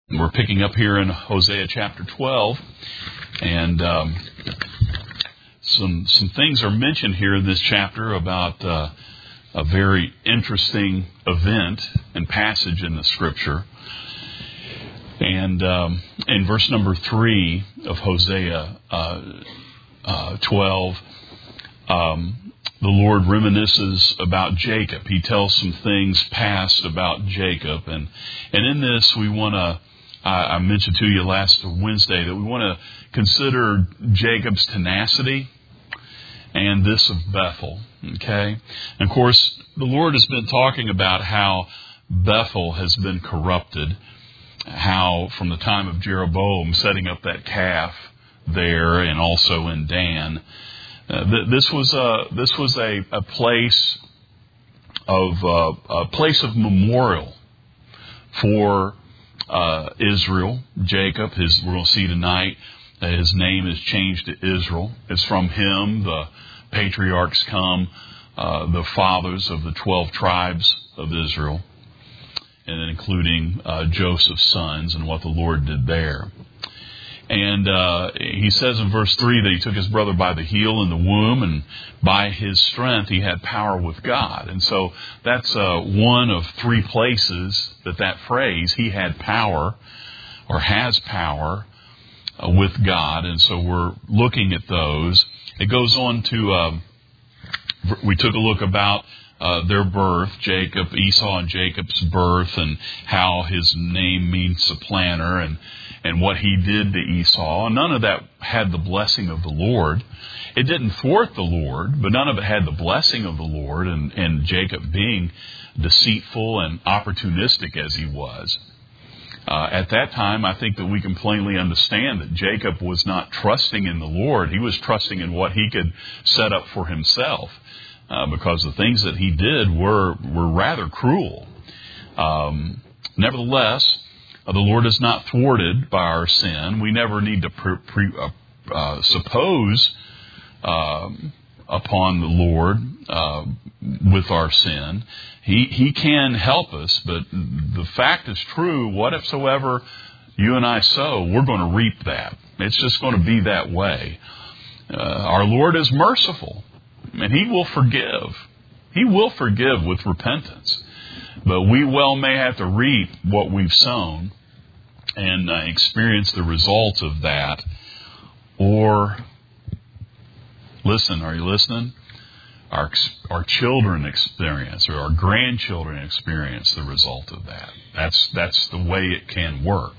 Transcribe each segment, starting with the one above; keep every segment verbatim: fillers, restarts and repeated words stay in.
We're picking up here in Hosea chapter twelve, and um, some some things are mentioned here in this chapter about uh, a very interesting event and passage in the Scripture. And um, in verse number three of Hosea uh, uh, twelve, um, the Lord reminisces about Jacob. He tells some things past about Jacob, and and in this we want to. I mentioned to you last Wednesday that we want to consider Jacob's tenacity and this of Bethel. Okay? And of course, the Lord has been talking about how Bethel has been corrupted, how from the time of Jeroboam setting up that calf there and also in Dan, uh, th- this was a this was a, a place of uh, a place of memorial for Uh, Israel, Jacob. His, we're going to see tonight that his name is changed to Israel. It's from him the patriarchs come, uh, the fathers of the twelve tribes of Israel, and then including uh, Joseph's sons and what the Lord did there. And uh, he says in verse three that he took his brother by the heel in the womb, and by his strength he had power with God. And so that's uh, one of three places that that phrase, he had power or has power uh, with God. And so we're looking at those. It goes on to, uh, we took a look about Uh, their birth, Jacob, Esau and Jacob's birth, and how his name means supplanter, and, and what he did to Esau. And none of that had the blessing of the Lord. It didn't thwart the Lord, but none of it had the blessing of the Lord, and, and Jacob being deceitful and opportunistic as he was. Uh, at that time, I think that we can plainly understand that Jacob was not trusting in the Lord. He was trusting in what he could set up for himself. Uh, because the things that he did were were rather cruel. Um, nevertheless, uh, the Lord is not thwarted by our sin. We never need to pre- pre- uh, uh, suppose um, upon the Lord uh, with our sin. He He can help us, but the fact is true. Whatsoever you and I sow, we're going to reap that. It's just going to be that way. Uh, our Lord is merciful. And He will forgive. He will forgive with repentance. But we well may have to reap what we've sown and uh, experience the results of that. Or, listen, are you listening? Our, our children experience, or our grandchildren experience the result of that. That's, that's the way it can work.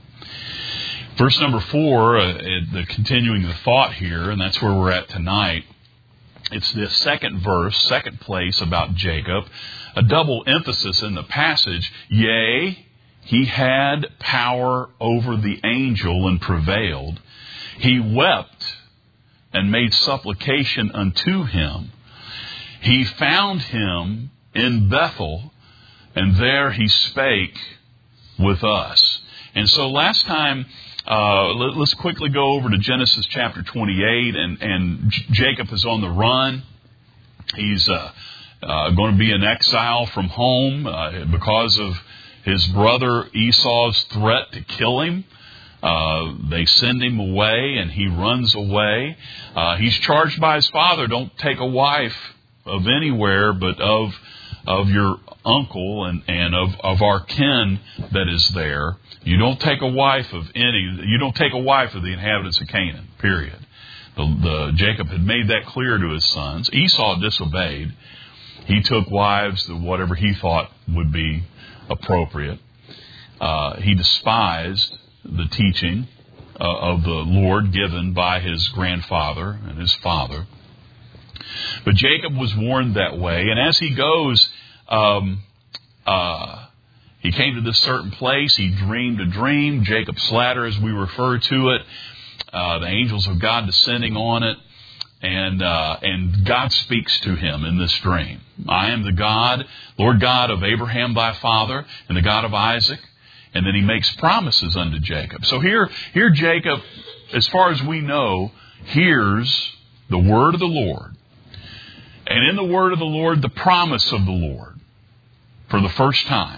Verse number four, uh, the continuing the thought here, and that's where we're at tonight. It's the second verse, second place about Jacob, a double emphasis in the passage. Yea, he had power over the angel and prevailed. He wept and made supplication unto him. He found him in Bethel, and there he spake with us. And so last time, Uh, let, let's quickly go over to Genesis chapter twenty-eight, and, and J- Jacob is on the run. He's uh, uh, going to be in exile from home uh, because of his brother Esau's threat to kill him. Uh, they send him away, and he runs away. Uh, he's charged by his father, don't take a wife of anywhere, but of of your uncle and, and of, of our kin that is there. You don't take a wife of any, you don't take a wife of the inhabitants of Canaan, period. The, the, Jacob had made that clear to his sons. Esau disobeyed. He took wives that whatever he thought would be appropriate. Uh, he despised the teaching uh, of the Lord given by his grandfather and his father. But Jacob was warned that way, and as he goes, um, uh, He came to this certain place. He dreamed a dream. Jacob's ladder, as we refer to it. Uh, the angels of God descending on it. And uh, and God speaks to him in this dream. I am the God, Lord God of Abraham thy father, and the God of Isaac. And then he makes promises unto Jacob. So here, here Jacob, as far as we know, hears the word of the Lord. And in the word of the Lord, the promise of the Lord for the first time.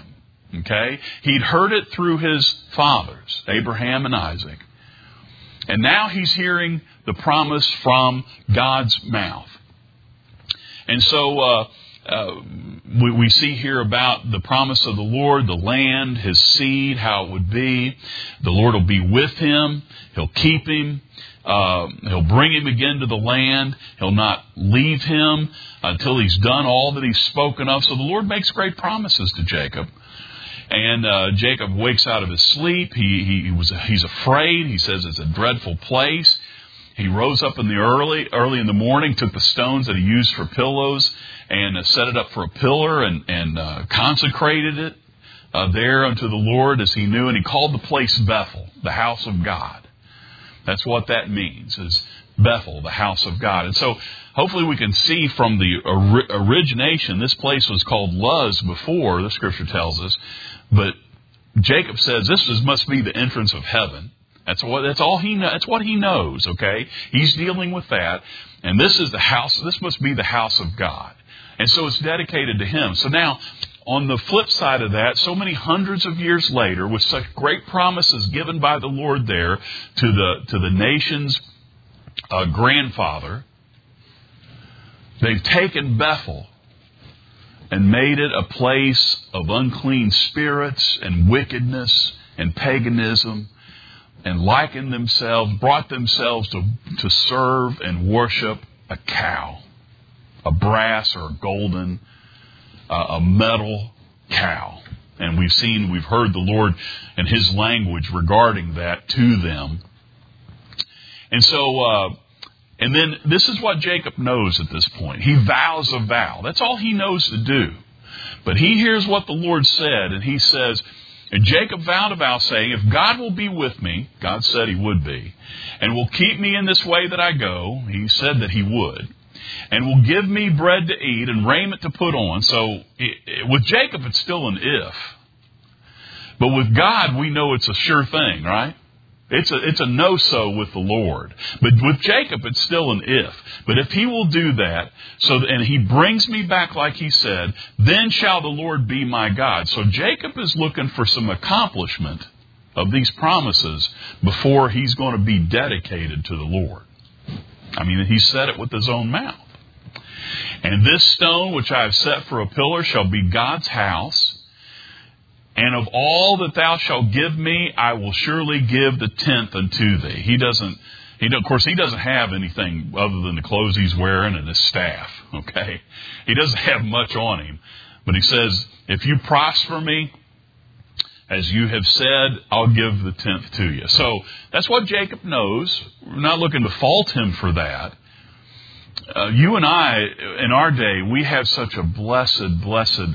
Okay? He'd heard it through his fathers, Abraham and Isaac. And now he's hearing the promise from God's mouth. And so uh, uh, we, we see here about the promise of the Lord, the land, his seed, how it would be. The Lord will be with him. He'll keep him. Uh, he'll bring him again to the land. He'll not leave him until he's done all that he's spoken of. So the Lord makes great promises to Jacob. And uh, Jacob wakes out of his sleep. He, he, he was he's afraid. He says it's a dreadful place. He rose up in the early early in the morning, took the stones that he used for pillows, and uh, set it up for a pillar, and and uh, consecrated it uh, there unto the Lord as he knew. And he called the place Bethel, the house of God. That's what that means, is Bethel, the house of God. And so hopefully we can see from the or- origination, this place was called Luz before, the Scripture tells us. But Jacob says this is, must be the entrance of heaven. That's what. That's all he. That's what he knows. Okay, he's dealing with that, and this is the house. This must be the house of God, and so it's dedicated to him. So now, on the flip side of that, so many hundreds of years later, with such great promises given by the Lord there to the to the nation's uh, grandfather, they've taken Bethel and made it a place of unclean spirits and wickedness and paganism, and likened themselves, brought themselves to, to serve and worship a cow, a brass or a golden, uh, a metal cow. And we've seen, we've heard the Lord and his language regarding that to them. And so, uh, and then this is what Jacob knows at this point. He vows a vow. That's all he knows to do. But he hears what the Lord said, and he says, and Jacob vowed a vow, saying, if God will be with me, God said he would be, and will keep me in this way that I go, he said that he would, and will give me bread to eat and raiment to put on. So it, it, with Jacob, it's still an if. But with God, we know it's a sure thing, right? It's a, it's a no-so with the Lord. But with Jacob, it's still an if. But if he will do that, so and he brings me back like he said, then shall the Lord be my God. So Jacob is looking for some accomplishment of these promises before he's going to be dedicated to the Lord. I mean, he said it with his own mouth. And this stone which I have set for a pillar shall be God's house. And of all that thou shalt give me, I will surely give the tenth unto thee. He doesn't, he of course, he doesn't have anything other than the clothes he's wearing and his staff, okay? He doesn't have much on him. But he says, if you prosper me, as you have said, I'll give the tenth to you. So that's what Jacob knows. We're not looking to fault him for that. Uh, you and I, in our day, we have such a blessed, blessed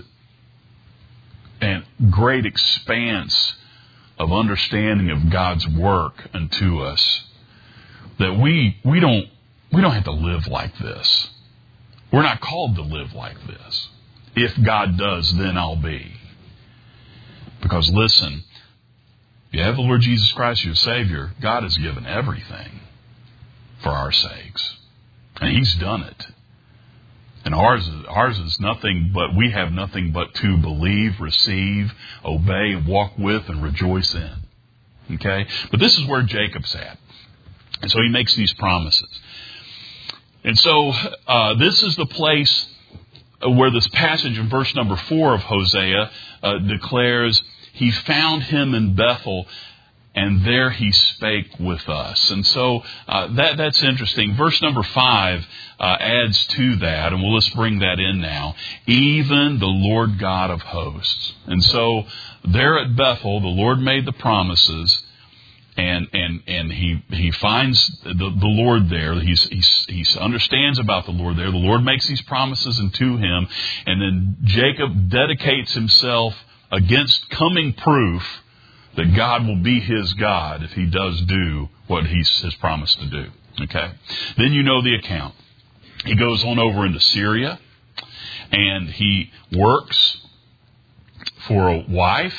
and great expanse of understanding of God's work unto us that we we don't we don't have to live like this. We're not called to live like this. If God does, then I'll be. Because listen, if you have the Lord Jesus Christ, your Savior, God has given everything for our sakes. And He's done it. And ours is, ours is nothing but, we have nothing but to believe, receive, obey, and walk with, and rejoice in. Okay? But this is where Jacob's at. And so he makes these promises. And so uh, this is the place where this passage in verse number four of Hosea uh, declares, he found him in Bethel, and there he spake with us. And so uh, that that's interesting. Verse number five uh, adds to that, and we'll let's bring that in now. Even the Lord God of hosts. And so there at Bethel, the Lord made the promises, and and and he he finds the, the Lord there. He's, he's he understands about the Lord there. The Lord makes these promises unto him, and then Jacob dedicates himself against coming proof that God will be his God if he does do what he has promised to do. Okay? Then you know the account. He goes on over into Syria, and he works for a wife.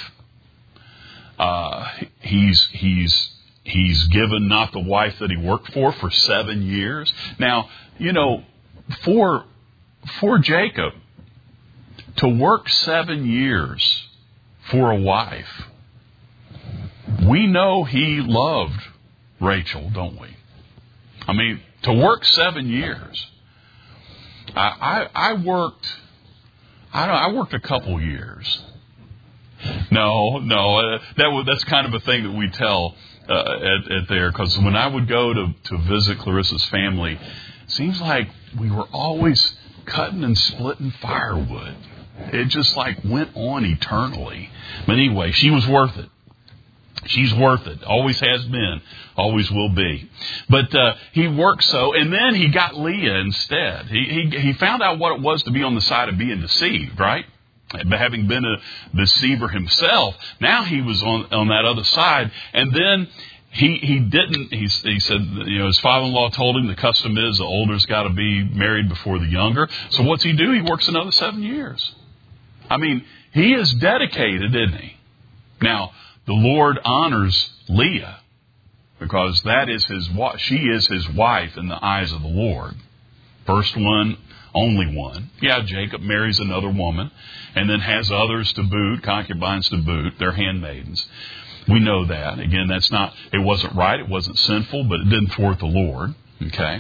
Uh, he's he's he's given not the wife that he worked for for seven years. Now, you know, for for Jacob to work seven years for a wife. We know he loved Rachel, don't we? I mean, to work seven years. I, I, I worked, I, don't, I worked a couple years. No, no, uh, that was, that's kind of a thing that we tell uh, at, at there, because when I would go to, to visit Clarissa's family, it seems like we were always cutting and splitting firewood. It just like went on eternally. But anyway, she was worth it. She's worth it. Always has been. Always will be. But uh, he worked so, and then he got Leah instead. He, he he found out what it was to be on the side of being deceived, right? Having been a deceiver himself, now he was on on that other side. And then he he didn't. He he said, you know, his father-in-law told him the custom is the older's got to be married before the younger. So what's he do? He works another seven years. I mean, he is dedicated, isn't he? Now, the Lord honors Leah because that is his. She is his wife in the eyes of the Lord. First one, only one. Yeah, Jacob marries another woman and then has others to boot, concubines to boot. They're handmaidens. We know that. Again, that's not. It wasn't right. It wasn't sinful, but it didn't thwart the Lord. Okay.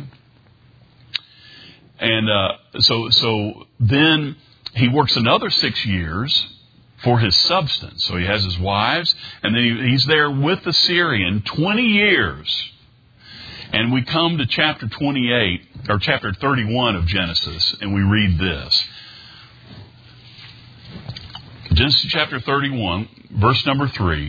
And uh, so, so then he works another six years. For his substance. So he has his wives, and then he, he's there with the Syrian twenty years. And we come to chapter twenty-eight, or chapter thirty-one of Genesis, and we read this. Genesis chapter thirty-one, verse number three.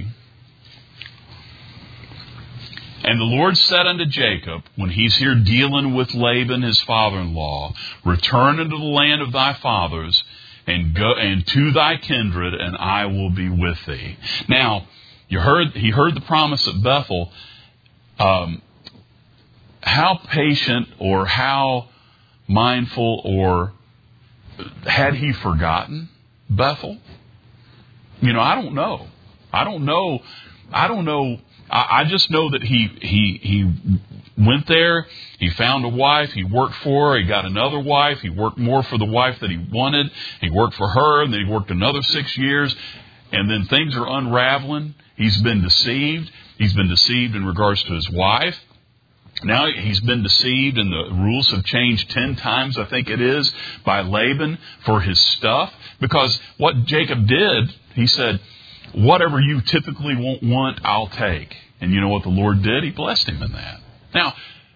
And the Lord said unto Jacob, when he's here dealing with Laban, his father-in-law, return unto the land of thy fathers, and go and to thy kindred, and I will be with thee. Now, you heard he heard the promise at Bethel. Um, how patient or how mindful or had he forgotten Bethel? You know, I don't know. I don't know. I don't know. I, I just know that he he he went there. He found a wife. He worked for her. He got another wife. He worked more for the wife that he wanted. He worked for her, and then he worked another six years. And then things are unraveling. He's been deceived. He's been deceived in regards to his wife. Now he's been deceived, and the rules have changed ten times, I think it is, by Laban for his stuff. Because what Jacob did, he said, whatever you typically won't want, I'll take. And you know what the Lord did? He blessed him in that. Now,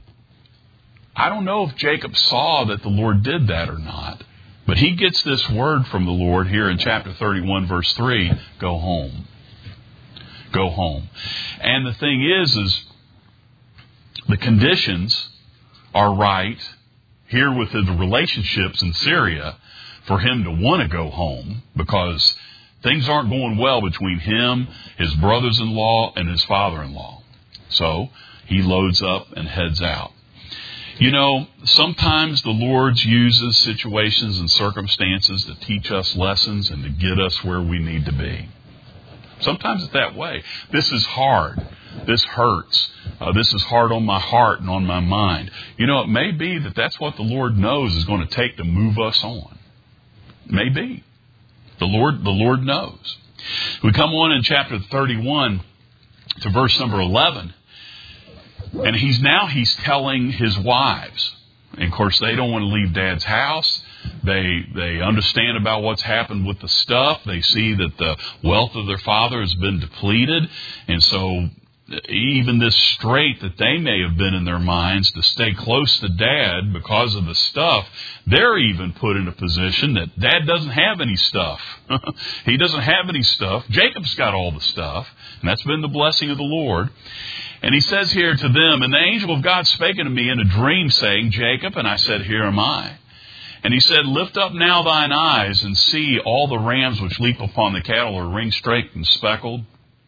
I don't know if Jacob saw that the Lord did that or not, but he gets this word from the Lord here in chapter thirty-one, verse three, go home. Go home. And the thing is, is the conditions are right here within the relationships in Syria for him to want to go home, because things aren't going well between him, his brothers-in-law, and his father-in-law. So he loads up and heads out. You know, sometimes the Lord uses situations and circumstances to teach us lessons and to get us where we need to be. Sometimes it's that way. This is hard. This hurts. Uh, this is hard on my heart and on my mind. You know, it may be that that's what the Lord knows is going to take to move us on. Maybe. The Lord, the Lord knows. We come on in chapter thirty-one to verse number eleven. And he's now he's telling his wives. And of course, they don't want to leave Dad's house. They they understand about what's happened with the stuff. They see that the wealth of their father has been depleted. And so even this strait that they may have been in their minds to stay close to Dad because of the stuff, they're even put in a position that Dad doesn't have any stuff. He doesn't have any stuff. Jacob's got all the stuff. And that's been the blessing of the Lord. And he says here to them, and the angel of God spake unto me in a dream, saying, Jacob, and I said, here am I. And he said, lift up now thine eyes and see all the rams which leap upon the cattle are ring-straked and speckled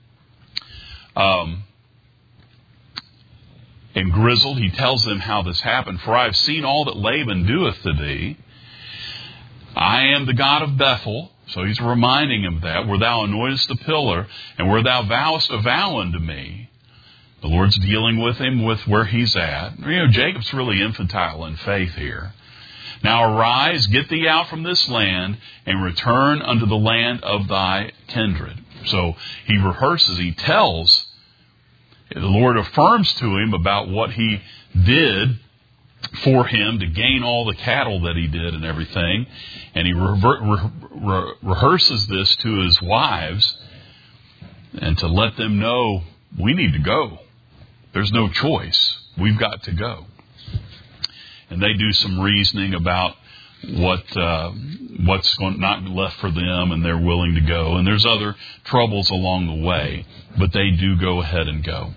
um, and grizzled. He tells them how this happened. For I have seen all that Laban doeth to thee. I am the God of Bethel. So he's reminding him that, where thou anointest the pillar, and where thou vowest a vow unto me. The Lord's dealing with him with where he's at. You know, Jacob's really infantile in faith here. Now arise, get thee out from this land, and return unto the land of thy kindred. So he rehearses, he tells, the Lord affirms to him about what he did for him to gain all the cattle that he did and everything. And he rever- re- re- rehearses this to his wives and to let them know, we need to go. There's no choice. We've got to go. And they do some reasoning about what uh, what's going, not left for them, and they're willing to go. And there's other troubles along the way, but they do go ahead and go.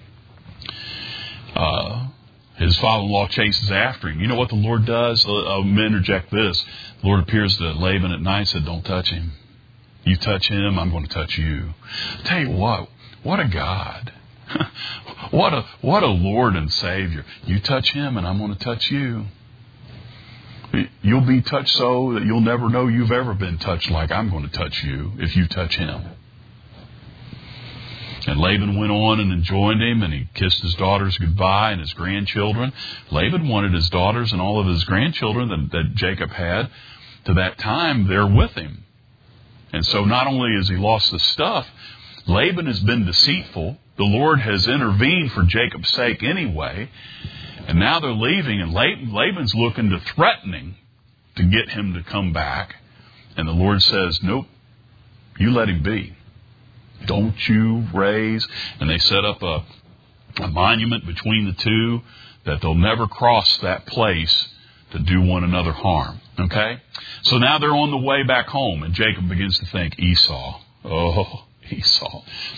Uh, his father-in-law chases after him. You know what the Lord does? I'll interject this. The Lord appears to Laban at night and said, don't touch him. You touch him, I'm going to touch you. I'll tell you what, what a God. what a what a Lord and Savior. You touch him and I'm going to touch you. You'll be touched so that you'll never know you've ever been touched like I'm going to touch you if you touch him. And Laban went on and joined him, and he kissed his daughters goodbye and his grandchildren. Laban wanted his daughters and all of his grandchildren that, that Jacob had to that time there with him. And so not only has he lost the stuff, Laban has been deceitful. The Lord has intervened for Jacob's sake anyway. And now they're leaving, and Laban's looking to threatening to get him to come back. And the Lord says, nope, you let him be. Don't you raise. And they set up a, a monument between the two that they'll never cross that place to do one another harm. Okay? So now they're on the way back home, and Jacob begins to think, Esau. Oh, Esau.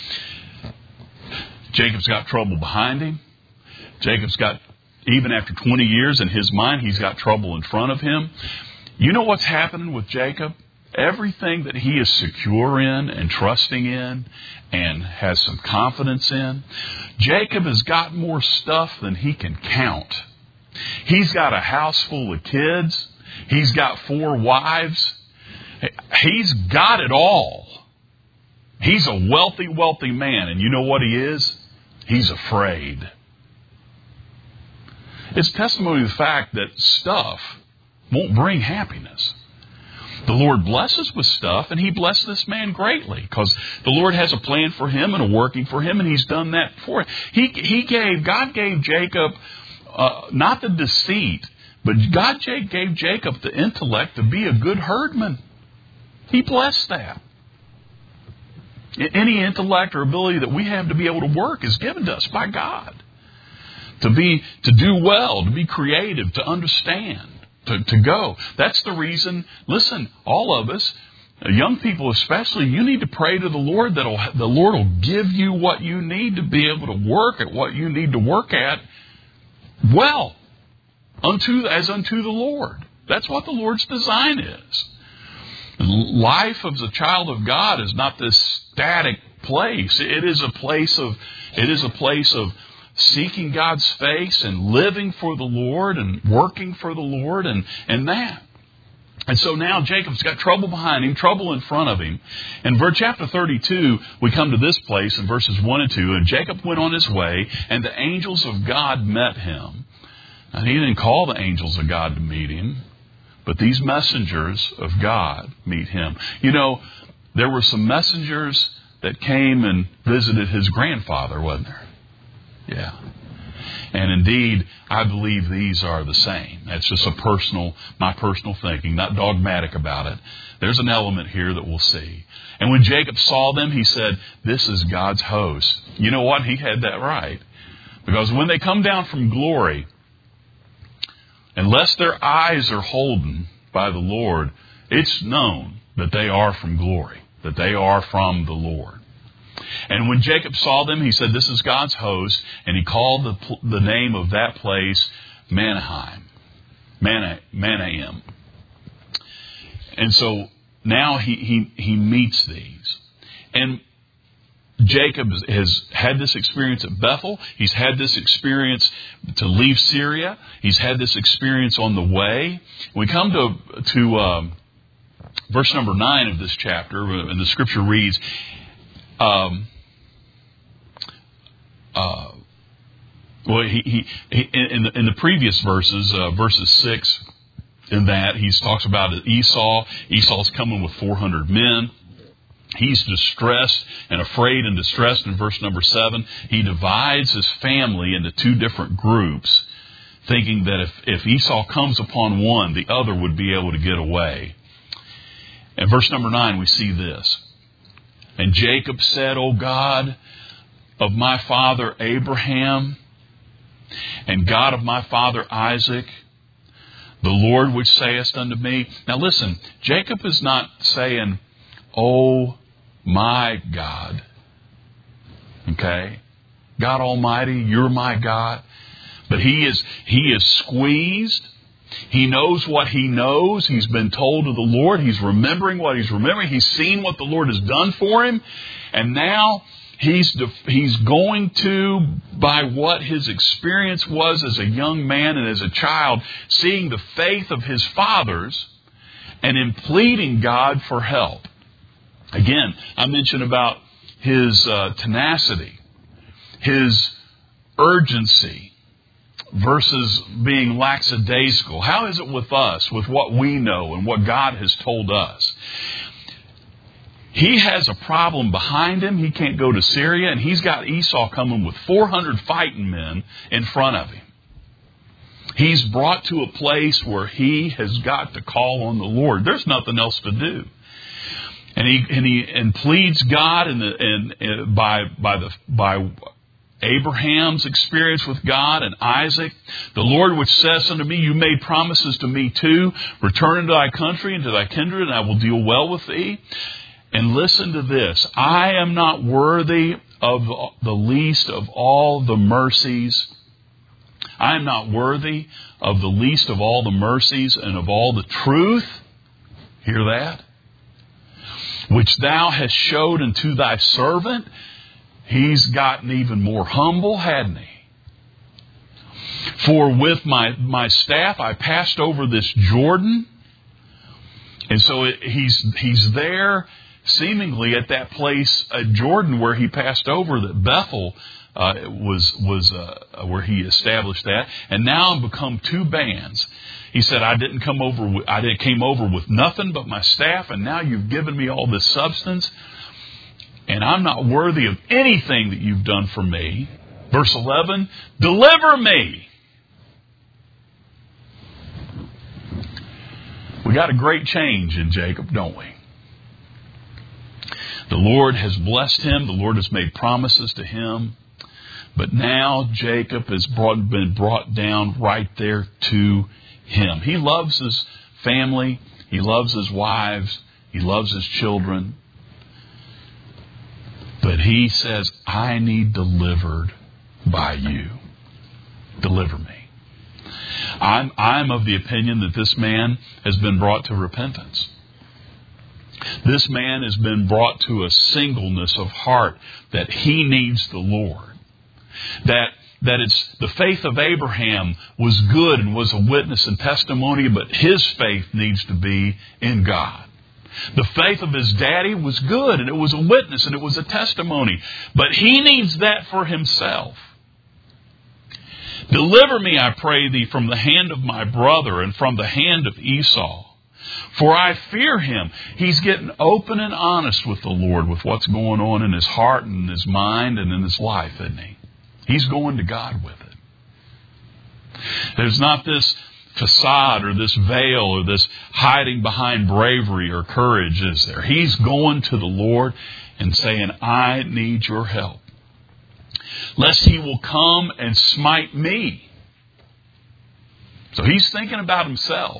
Jacob's got trouble behind him. Jacob's got, even after twenty years in his mind, he's got trouble in front of him. You know what's happening with Jacob? Everything that he is secure in and trusting in and has some confidence in, Jacob has got more stuff than he can count. He's got a house full of kids. He's got four wives. He's got it all. He's a wealthy, wealthy man. And you know what he is? He's afraid. It's testimony of the fact that stuff won't bring happiness. The Lord blesses with stuff, and he blessed this man greatly because the Lord has a plan for him and a working for him, and he's done that for him. He, he gave, God gave Jacob uh, not the deceit, but God gave Jacob the intellect to be a good herdman. He blessed that. Any intellect or ability that we have to be able to work is given to us by God. To be, to do well, to be creative, to understand. To, to go. That's the reason, listen, all of us, young people especially, you need to pray to the Lord that the Lord will give you what you need to be able to work at what you need to work at well, unto as unto the Lord. That's what the Lord's design is. Life as a child of God is not this static place. It is a place of, it is a place of seeking God's face and living for the Lord and working for the Lord and, and that. And so now Jacob's got trouble behind him, trouble in front of him. In verse chapter thirty-two, we come to this place in verses one and two. And Jacob went on his way, and the angels of God met him. And he didn't call the angels of God to meet him, but these messengers of God meet him. You know, there were some messengers that came and visited his grandfather, wasn't there? Yeah. And indeed, I believe these are the same. That's just a personal, my personal thinking, not dogmatic about it. There's an element here that we'll see. And when Jacob saw them, he said, this is God's host. You know what? He had that right. Because when they come down from glory, unless their eyes are holden by the Lord, it's known that they are from glory, that they are from the Lord. And when Jacob saw them, he said, this is God's host. And he called the, the name of that place Manaheim. Mana, Manaim. And so now he, he, he meets these. And Jacob has had this experience at Bethel. He's had this experience to leave Syria. He's had this experience on the way. We come to, to um, verse number nine of this chapter, and the scripture reads, Um, uh, well, he, he, he in, the, in the previous verses, uh, verses six in that he talks about Esau. Esau's coming with four hundred men. He's distressed and afraid and distressed in verse number seven. He divides his family into two different groups, thinking that if, if Esau comes upon one, the other would be able to get away. In verse number nine, we see this. And Jacob said, O God of my father Abraham, and God of my father Isaac, the Lord which sayest unto me. Now listen, Jacob is not saying, oh my God. Okay? God Almighty, you're my God. But he is, he is squeezed. He knows what he knows. He's been told of the Lord. He's remembering what he's remembering. He's seen what the Lord has done for him. And now he's, he's going to, by what his experience was as a young man and as a child, seeing the faith of his fathers and in pleading God for help. Again, I mentioned about his uh, tenacity, his urgency, versus being lackadaisical. How is it with us, with what we know and what God has told us? He has a problem behind him. He can't go to Syria, and he's got Esau coming with four hundred fighting men in front of him. He's brought to a place where he has got to call on the Lord. There's nothing else to do. And he and he and pleads God and and, and by by the by Abraham's experience with God and Isaac, the Lord which says unto me, you made promises to me too. Return into thy country and to thy kindred, and I will deal well with thee. And listen to this. I am not worthy of the least of all the mercies. I am not worthy of the least of all the mercies and of all the truth. Hear that? Which thou hast showed unto thy servant. He's gotten even more humble, hadn't he? For with my, my staff I passed over this Jordan. And so it, he's he's there seemingly at that place at Jordan where he passed over, that Bethel uh, was was uh, where he established that. And now I've become two bands. He said, I didn't come over with, I did, came over with nothing but my staff, and now you've given me all this substance, and I'm not worthy of anything that you've done for me. Verse eleven, deliver me. We got a great change in Jacob, don't we? The Lord has blessed him. The Lord has made promises to him. But now Jacob has brought, been brought down right there to him. He loves his family. He loves his wives. He loves his children. But he says, I need delivered by you. Deliver me. I'm, I'm of the opinion that this man has been brought to repentance. This man has been brought to a singleness of heart that he needs the Lord. That that it's the faith of Abraham was good and was a witness and testimony, but his faith needs to be in God. The faith of his daddy was good and it was a witness and it was a testimony, but he needs that for himself. Deliver me, I pray thee, from the hand of my brother and from the hand of Esau. For I fear him. He's getting open and honest with the Lord, with what's going on in his heart and in his mind and in his life, isn't he? He's going to God with it. There's not this facade or this veil or this hiding behind bravery or courage, is there? He's going to the Lord and saying, I need your help. Lest he will come and smite me. So he's thinking about himself.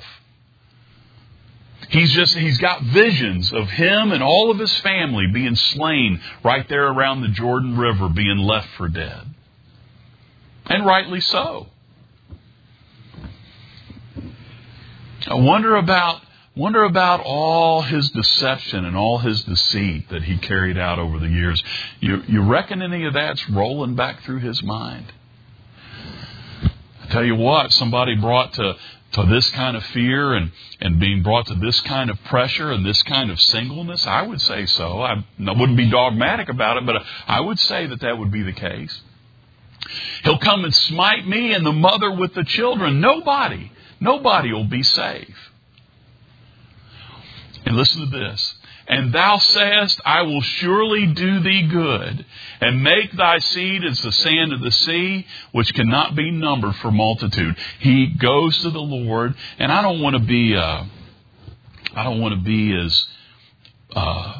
He's just, he's got visions of him and all of his family being slain right there around the Jordan River, being left for dead. And rightly so. I wonder about, wonder about all his deception and all his deceit that he carried out over the years. You, you reckon any of that's rolling back through his mind? I tell you what, somebody brought to to this kind of fear and, and being brought to this kind of pressure and this kind of singleness, I would say so. I, I wouldn't be dogmatic about it, but I would say that that would be the case. He'll come and smite me and the mother with the children. Nobody, nobody will be saved. And listen to this. And thou sayest, I will surely do thee good, and make thy seed as the sand of the sea, which cannot be numbered for multitude. He goes to the Lord, and I don't want to be, uh, I don't want to be as uh,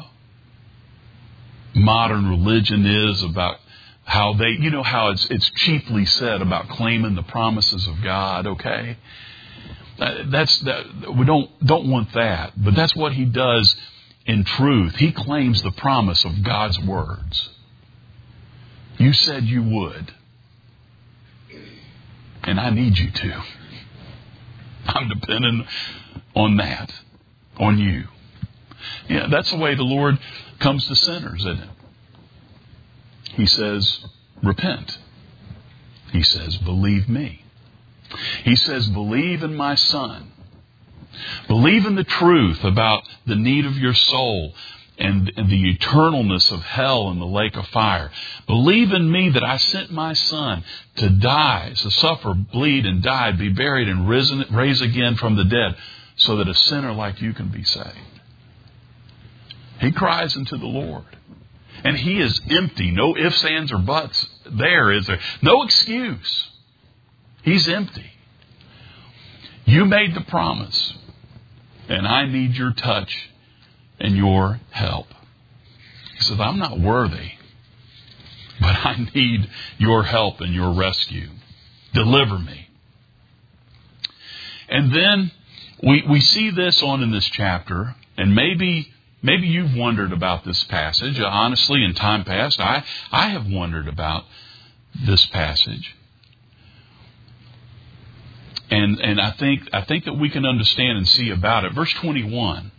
modern religion is about how they, you know, how it's it's cheaply said about claiming the promises of God. Okay, that's that we don't don't want that, but that's what he does. In truth, he claims the promise of God's words. You said you would. And I need you to. I'm dependent on that, on you. Yeah, that's the way the Lord comes to sinners, isn't it? He says, repent. He says, believe me. He says, believe in my Son. Believe in the truth about the need of your soul and, and the eternalness of hell and the lake of fire. Believe in me that I sent my Son to die, to suffer, bleed, and die, be buried, and risen, raise again from the dead, so that a sinner like you can be saved. He cries unto the Lord. And he is empty. No ifs, ands, or buts there, is there? No excuse. He's empty. You made the promise. And I need your touch and your help. He says, I'm not worthy, but I need your help and your rescue. Deliver me. And then we we see this on in this chapter, and maybe maybe you've wondered about this passage. Honestly, in time past, I, I have wondered about this passage. And and I think I think that we can understand and see about it. Verse twenty-one.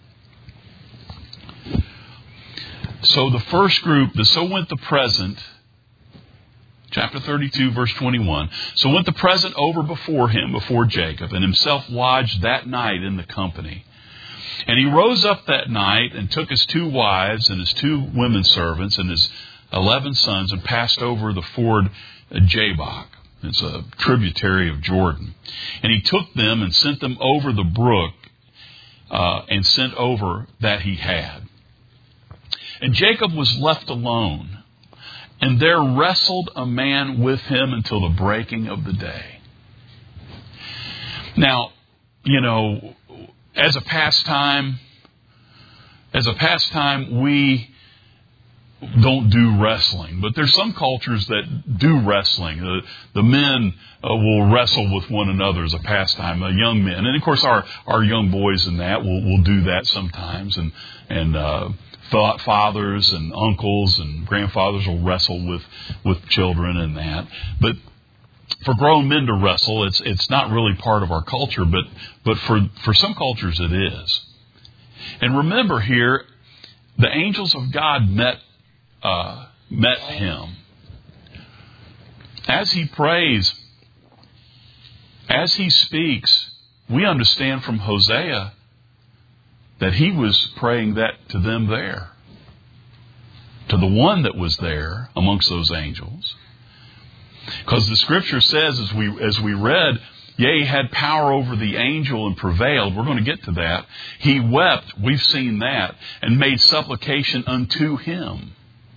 So the first group, the so went the present, chapter thirty-two, verse twenty-one. So went the present over before him, before Jacob, and himself lodged that night in the company. And he rose up that night and took his two wives and his two women servants and his eleven sons and passed over the ford Jabbok. It's a tributary of Jordan. And he took them and sent them over the brook uh, and sent over that he had. And Jacob was left alone. And there wrestled a man with him until the breaking of the day. Now, you know, as a pastime, as a pastime, we don't do wrestling, but there's some cultures that do wrestling. The, the men uh, will wrestle with one another as a pastime, uh, young men, and of course our, our young boys in that will will do that sometimes, and and uh, fathers and uncles and grandfathers will wrestle with with children and that. But for grown men to wrestle, it's it's not really part of our culture, but but for for some cultures it is. And remember here, the angels of God met. Uh, met him. As he prays, as he speaks, we understand from Hosea that he was praying that to them there, to the one that was there amongst those angels. Because the Scripture says, as we as we read, yea, he had power over the angel and prevailed. We're going to get to that. He wept, we've seen that, and made supplication unto him.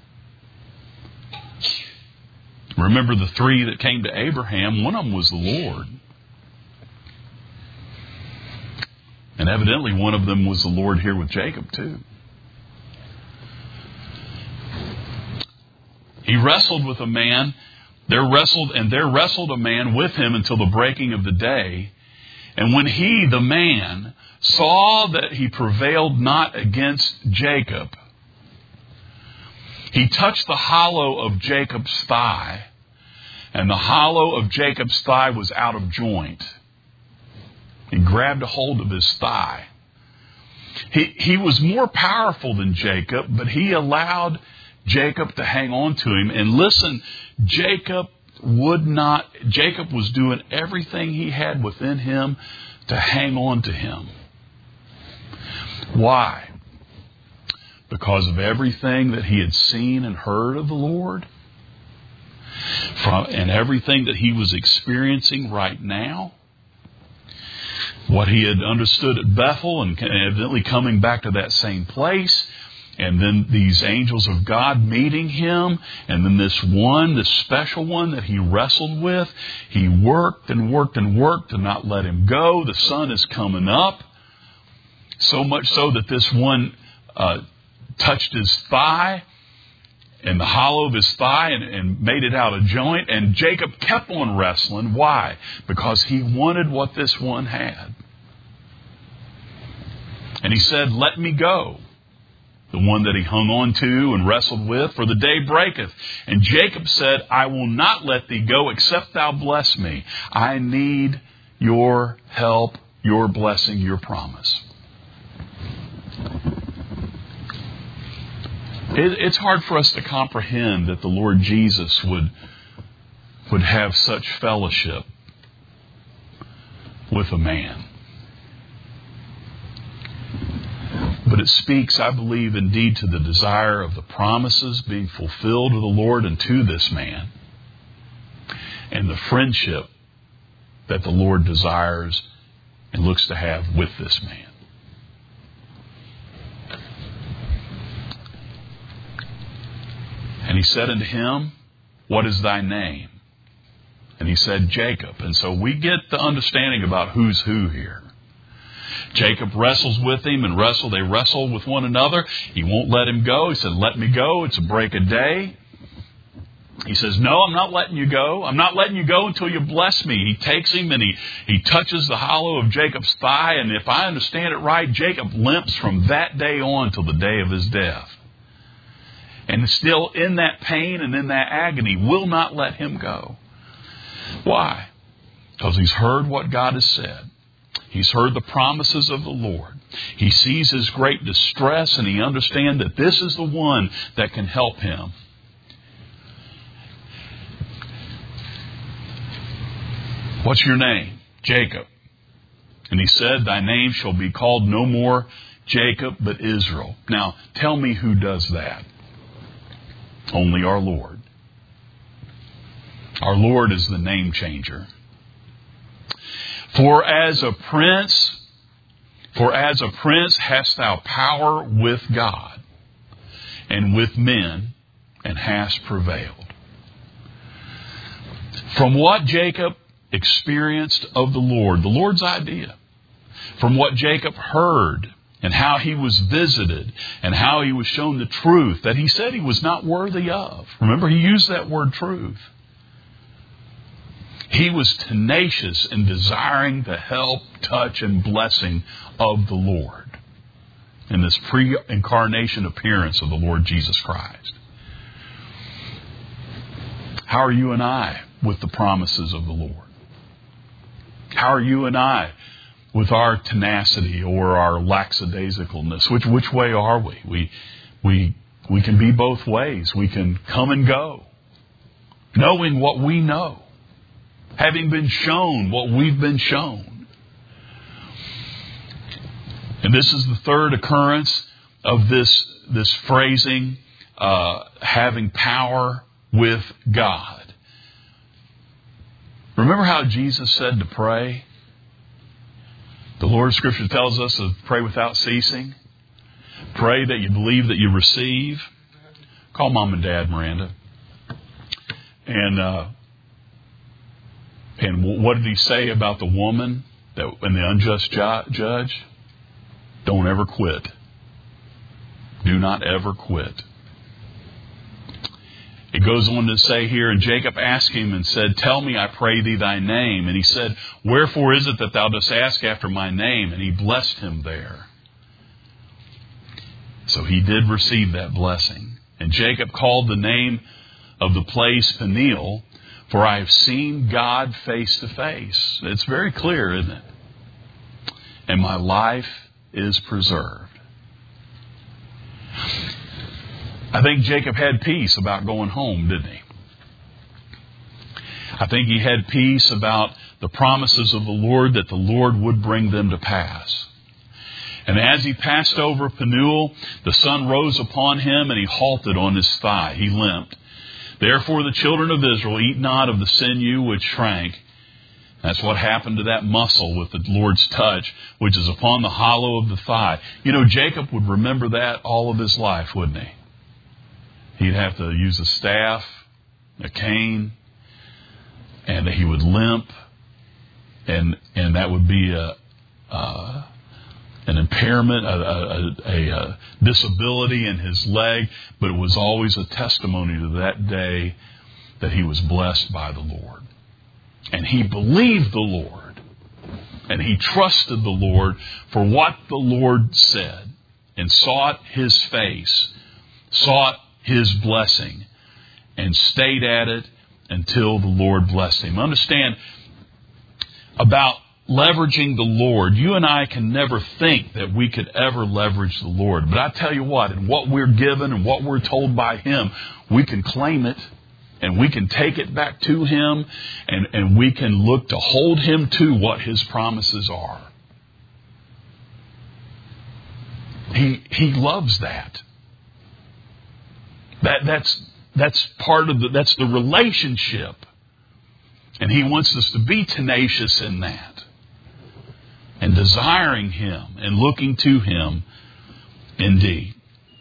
Remember the three that came to Abraham, one of them was the Lord. And evidently one of them was the Lord here with Jacob too. He wrestled with a man, there wrestled, and there wrestled a man with him until the breaking of the day. And when he, the man, saw that he prevailed not against Jacob, he touched the hollow of Jacob's thigh, and the hollow of Jacob's thigh was out of joint. He grabbed a hold of his thigh. He, he was more powerful than Jacob, but he allowed Jacob to hang on to him. And listen, Jacob would not, Jacob was doing everything he had within him to hang on to him. Why? Because of everything that he had seen and heard of the Lord, from, and everything that he was experiencing right now. what he had understood at Bethel and evidently coming back to that same place. And then these angels of God meeting him. And then this one, this special one that he wrestled with. He worked and worked and worked to not let him go. The sun is coming up. So much so that this one uh, touched his thigh and the hollow of his thigh and, and made it out of joint. And Jacob kept on wrestling. Why? Because he wanted what this one had. And he said, "Let me go." The one that he hung on to and wrestled with, "for the day breaketh." And Jacob said, "I will not let thee go except thou bless me." I need your help, your blessing, your promise. It, it's hard for us to comprehend that the Lord Jesus would, would have such fellowship with a man. But it speaks, I believe, indeed to the desire of the promises being fulfilled of the Lord and to this man, and the friendship that the Lord desires and looks to have with this man. And he said unto him, "What is thy name?" And he said, "Jacob." And so we get the understanding about who's who here. Jacob wrestles with him and wrestle. They wrestle with one another. He won't let him go. He said, "Let me go. It's a break of day." He says, "No, I'm not letting you go. I'm not letting you go until you bless me." He takes him and he, he touches the hollow of Jacob's thigh. And if I understand it right, Jacob limps from that day on till the day of his death. And still in that pain and in that agony, will not let him go. Why? Because he's heard what God has said. He's heard the promises of the Lord. He sees his great distress and he understands that this is the one that can help him. "What's your name?" "Jacob." And he said, "Thy name shall be called no more Jacob, but Israel." Now, tell me who does that. Only our Lord. Our Lord is the name changer. For as a prince, for as a prince hast thou power with God and with men, and hast prevailed. From what Jacob experienced of the Lord, the Lord's idea, from what Jacob heard and how he was visited and how he was shown the truth that he said he was not worthy of. Remember, he used that word truth. He was tenacious in desiring the help, touch, and blessing of the Lord in this pre-incarnation appearance of the Lord Jesus Christ. How are you and I with the promises of the Lord? How are you and I with our tenacity or our lackadaisicalness? Which which way are we? We we we can be both ways. We can come and go, knowing what we know, having been shown what we've been shown. And this is the third occurrence of this this phrasing, uh, having power with God. Remember how Jesus said to pray? The Lord's Scripture tells us to pray without ceasing. Pray that you believe that you receive. Call Mom and Dad, Miranda. And uh, and what did he say about the woman that and the unjust ju- judge? Don't ever quit. Do not ever quit. It goes on to say here, and Jacob asked him and said, "Tell me, I pray thee, thy name." And he said, "Wherefore is it that thou dost ask after my name?" And he blessed him there. So he did receive that blessing. And Jacob called the name of the place Peniel, for I have seen God face to face. It's very clear, isn't it? And my life is preserved. I think Jacob had peace about going home, didn't he? I think he had peace about the promises of the Lord, that the Lord would bring them to pass. And as he passed over Peniel, the sun rose upon him, and he halted on his thigh. He limped. Therefore the children of Israel eat not of the sinew which shrank, That's what happened to that muscle with the Lord's touch, which is upon the hollow of the thigh. You know, Jacob would remember that all of his life, wouldn't he? He'd have to use a staff, a cane, and he would limp, and and that would be a, uh, an impairment, a, a, a, a disability in his leg, but it was always a testimony to that day that he was blessed by the Lord. And he believed the Lord. And he trusted the Lord for what the Lord said. And sought His face. Sought His blessing. And stayed at it until the Lord blessed him. Understand about leveraging the Lord. You and I can never think that we could ever leverage the Lord. But I tell you what, in what we're given and what we're told by Him, we can claim it. And we can take it back to Him, and, and we can look to hold Him to what His promises are. He He loves that. That that's that's part of the that's the relationship. And He wants us to be tenacious in that. And desiring Him and looking to Him indeed.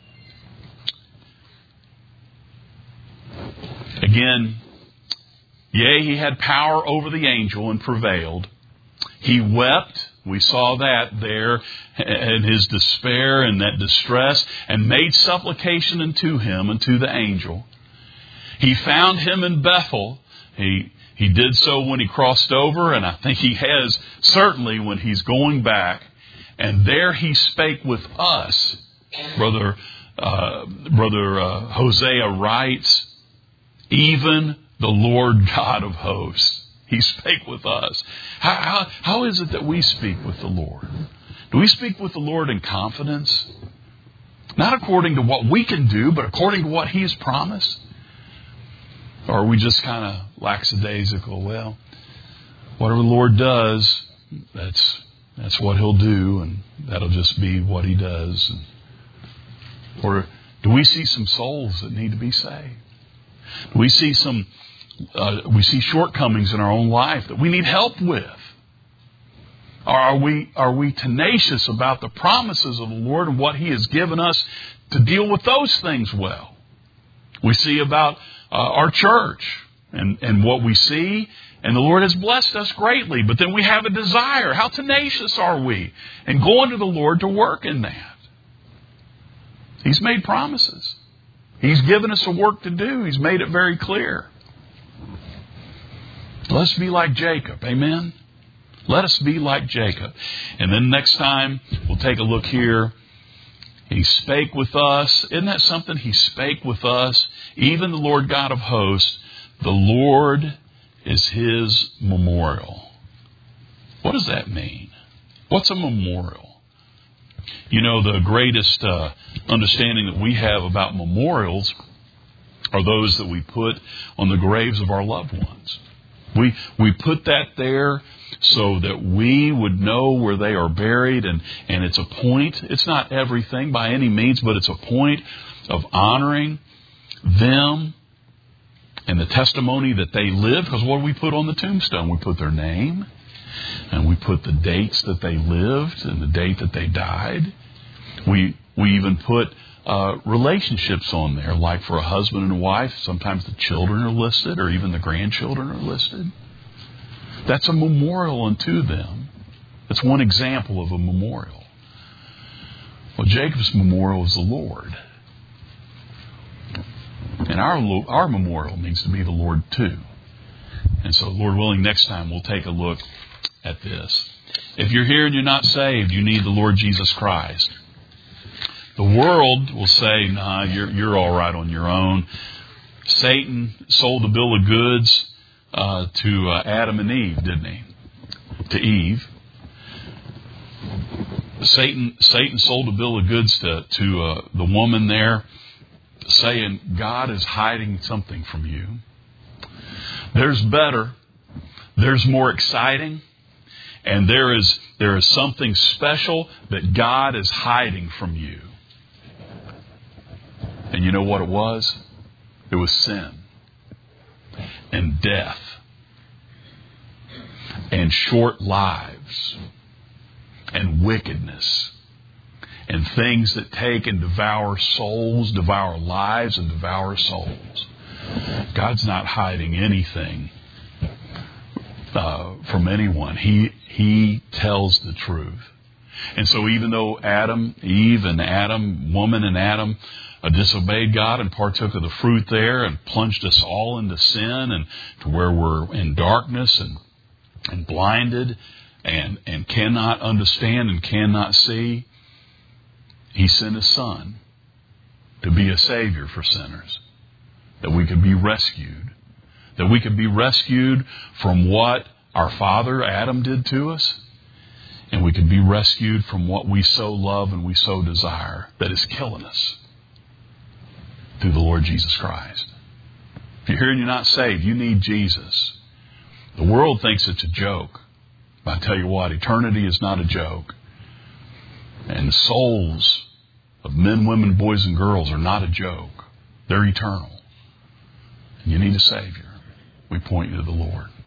Again, yea, he had power over the angel and prevailed. He wept. We saw that there in his despair and that distress, and made supplication unto him, unto the angel. He found him in Bethel. He he did so when he crossed over, and I think he has certainly when he's going back. And there he spake with us. Brother, uh, Brother uh, Hosea writes, even the Lord God of hosts. He spake with us. How, how, how is it that we speak with the Lord? Do we speak with the Lord in confidence? Not according to what we can do, but according to what He has promised? Or are we just kind of lackadaisical? Well, whatever the Lord does, that's that's what He'll do, and that'll just be what He does. Or do we see some souls that need to be saved? We see some, uh, we see shortcomings in our own life that we need help with. Or are we, are we tenacious about the promises of the Lord and what He has given us to deal with those things well? We see about uh, our church and, and what we see, and the Lord has blessed us greatly. But then we have a desire. How tenacious are we in going to the Lord to work in that? He's made promises. He's given us a work to do. He's made it very clear. Let's be like Jacob. Amen? Let us be like Jacob. And then next time, we'll take a look here. He spake with us. Isn't that something? He spake with us. Even the Lord God of hosts. The Lord is His memorial. What does that mean? What's a memorial? You know, the greatest uh, understanding that we have about memorials are those that we put on the graves of our loved ones. We we put that there so that we would know where they are buried, and, and it's a point. It's not everything by any means, but it's a point of honoring them and the testimony that they lived. Because what do we put on the tombstone? We put their name. And we put the dates that they lived and the date that they died. We we even put uh, relationships on there, like for a husband and a wife. Sometimes the children are listed, or even the grandchildren are listed. That's a memorial unto them. That's one example of a memorial. Well, Jacob's memorial is the Lord. And our, our memorial needs to be the Lord too. And so, Lord willing, next time we'll take a look at this. If you're here and you're not saved, you need the Lord Jesus Christ. The world will say, nah, you're, you're all right on your own. Satan sold a bill of goods uh, to uh, Adam and Eve, didn't he? To Eve. Satan Satan sold a bill of goods to, to uh, the woman there, saying, God is hiding something from you. There's better. There's more exciting. And there is there is something special that God is hiding from you. And you know what it was? It was sin and death. and short lives and wickedness and things that take and devour souls, devour lives, and devour souls. God's not hiding anything uh, from anyone. He He tells the truth. And so even though Adam, Eve and Adam, woman and Adam, uh, disobeyed God and partook of the fruit there and plunged us all into sin and to where we're in darkness and, and blinded and, and cannot understand and cannot see, He sent His Son to be a Savior for sinners, that we could be rescued, that we could be rescued from what our father Adam did to us, and we could be rescued from what we so love and we so desire that is killing us through the Lord Jesus Christ. If you're here and you're not saved, you need Jesus. The world thinks it's a joke. But I tell you what, eternity is not a joke. And the souls of men, women, boys, and girls are not a joke. They're eternal. And you need a Savior. We point you to the Lord.